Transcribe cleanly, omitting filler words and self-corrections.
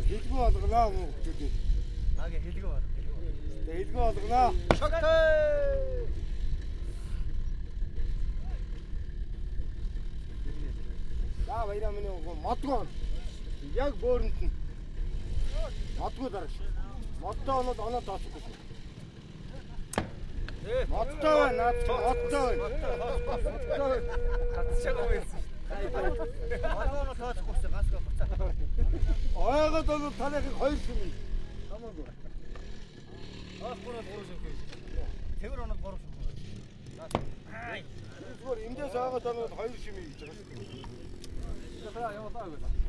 Хэлгүй болгоноо мөн хүүхдүүд. Наага хэлгүй байна. Хэлгүй болгоноо. Шогтой. За баяраа миний модгоо. Яг бөөрөнд нь. Модгоо дараач. Модтой оноо тооцохгүй шүү. Модтой наад модтой. Хатчихаагүй байсан шүү. Модгоо тооцохгүй шүү. Гасгаа буцаа. Ойгод бол танайхыг хоёр шим. Хамаагүй. Гурав шим. Тэвэр оноо 3 шим. Зүгээр эндээс аваад танайд хоёр шим хийж байгаа шүү. За яваа таа.